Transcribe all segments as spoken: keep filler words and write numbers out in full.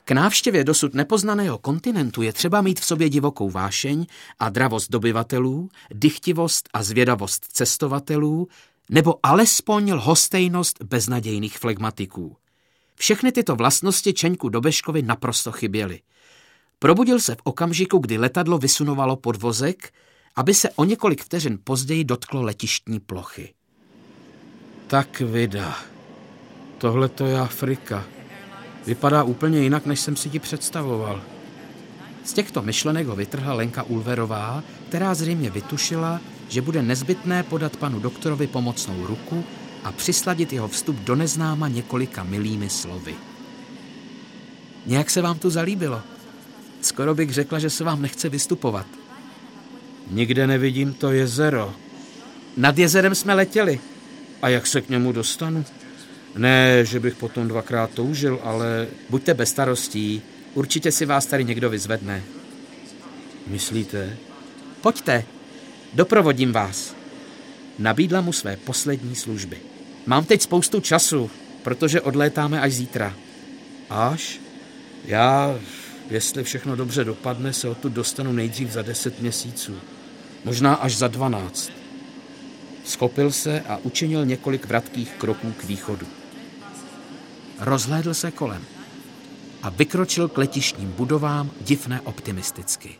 K návštěvě dosud nepoznaného kontinentu je třeba mít v sobě divokou vášeň a dravost dobyvatelů, dychtivost a zvědavost cestovatelů, nebo alespoň lhostejnost beznadějných flegmatiků. Všechny tyto vlastnosti Čeňku Dobeškovi naprosto chyběly. Probudil se v okamžiku, kdy letadlo vysunovalo podvozek, aby se o několik vteřin později dotklo letištní plochy. Tak vida, tohle to je Afrika. Vypadá úplně jinak, než jsem si ti představoval. Z těchto myšlenek ho vytrhla Lenka Ulverová, která zřejmě vytušila, že bude nezbytné podat panu doktorovi pomocnou ruku a přisladit jeho vstup do neznáma několika milými slovy. Nějak se vám tu zalíbilo? Skoro bych řekla, že se vám nechce vystupovat. Nikde nevidím to jezero. Nad jezerem jsme letěli. A jak se k němu dostanu? Ne, že bych potom dvakrát toužil, ale buďte bez starostí. Určitě si vás tady někdo vyzvedne. Myslíte? Pojďte, doprovodím vás. Nabídla mu své poslední služby. Mám teď spoustu času, protože odlétáme až zítra. Až? Já, jestli všechno dobře dopadne, se odtud dostanu nejdřív za deset měsíců. Možná až za dvanáct. Schopil se a učinil několik vratkých kroků k východu. Rozhlédl se kolem a vykročil k letištním budovám divně optimisticky.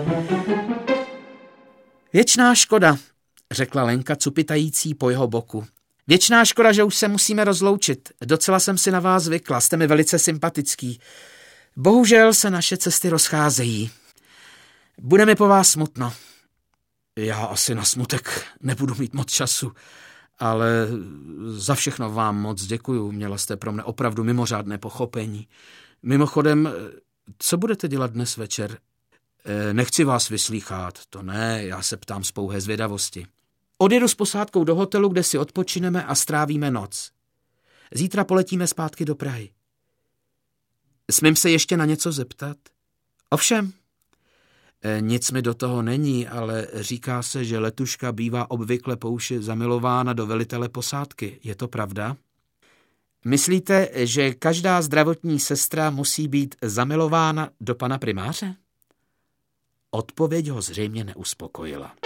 Věčná škoda, řekla Lenka cupitající po jeho boku. Věčná škoda, že už se musíme rozloučit. Docela jsem si na vás zvykla, jste mi velice sympatický. Bohužel se naše cesty rozcházejí. Bude mi po vás smutno. Já asi na smutek nebudu mít moc času, ale za všechno vám moc děkuju. Měla jste pro mne opravdu mimořádné pochopení. Mimochodem, co budete dělat dnes večer? Nechci vás vyslýchat, to ne, já se ptám z pouhé zvědavosti. Odjedu s posádkou do hotelu, kde si odpočineme a strávíme noc. Zítra poletíme zpátky do Prahy. Smím se ještě na něco zeptat? Ovšem. Nic mi do toho není, ale říká se, že letuška bývá obvykle po uši zamilována do velitele posádky. Je to pravda? Myslíte, že každá zdravotní sestra musí být zamilována do pana primáře? Odpověď ho zřejmě neuspokojila.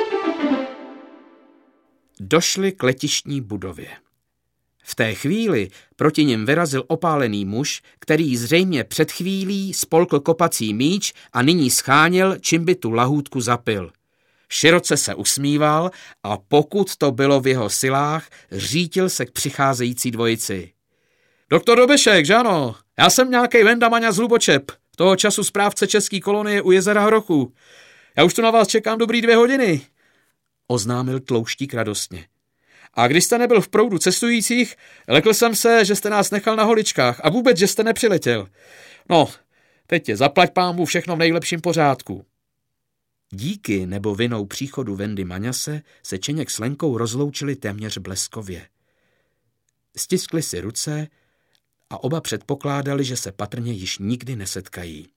Došli k letištní budově. V té chvíli proti nim vyrazil opálený muž, který zřejmě před chvílí spolkl kopací míč a nyní scháněl, čím by tu lahůdku zapil. Široce se usmíval a pokud to bylo v jeho silách, řítil se k přicházející dvojici. Doktor Dobešek, že ano? Já jsem nějakej Venda Maňa z Hlubočep, toho času správce české kolonie u jezera Hrochu. Já už tu na vás čekám dobrý dvě hodiny, oznámil tlouštík radostně. A když jste nebyl v proudu cestujících, lekl jsem se, že jste nás nechal na holičkách a vůbec, že jste nepřiletěl. No, teď je zaplať pánbůh všechno v nejlepším pořádku. Díky nebo vinou příchodu Vendy Maňase se Čeněk s Lenkou rozloučili téměř bleskově. Stiskli si ruce a oba předpokládali, že se patrně již nikdy nesetkají.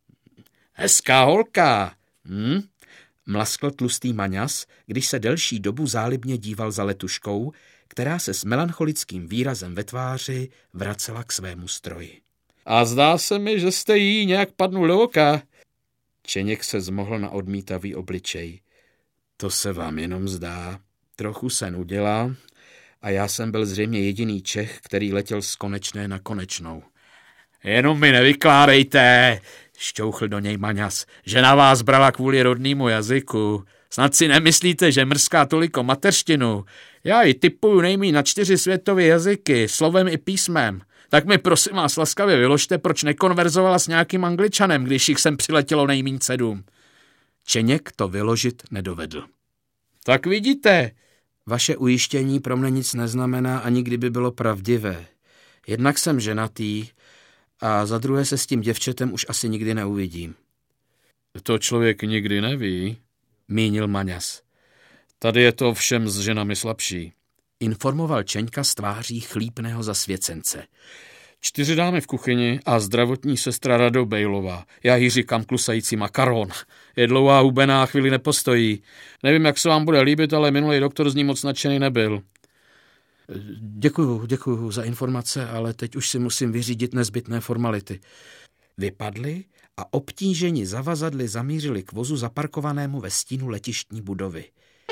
Hezká holka, hm? Mlaskl tlustý Maňas, když se delší dobu zálibně díval za letuškou, která se s melancholickým výrazem ve tváři vracela k svému stroji. A zdá se mi, že jste jí nějak padnul do oka. Čeněk se zmohl na odmítavý obličej. To se vám jenom zdá. Trochu se nudila a já jsem byl zřejmě jediný Čech, který letěl z Konečné na Konečnou. Jenom mi nevykládejte, šťouchl do něj Maňas, že na vás brala kvůli rodnému jazyku. Snad si nemyslíte, že mrská toliko mateřštinu. Já ji tipuju nejmíň na čtyři světové jazyky, slovem i písmem. Tak mi prosím vás laskavě vyložte, proč nekonverzovala s nějakým Angličanem, když jich sem přiletělo nejmíň sedm. Čeněk to vyložit nedovedl. Tak vidíte, vaše ujištění pro mne nic neznamená, ani kdyby bylo pravdivé. Jednak jsem ženatý, a za druhé se s tím děvčetem už asi nikdy neuvidím. To člověk nikdy neví, mínil Maňas. Tady je to všem s ženami slabší, informoval Čeňka z tváří chlípného zasvěcence. Čtyři dámy v kuchyni a zdravotní sestra Rado Bejlová. Já jí říkám klusající makaron. Je dlouhá, hubená, chvíli nepostojí. Nevím, jak se vám bude líbit, ale minulý doktor z ní moc nadšený nebyl. Děkuju, děkuju za informace, ale teď už si musím vyřídit nezbytné formality. Vypadli a obtíženi zavazadly zamířili k vozu zaparkovanému ve stínu letištní budovy.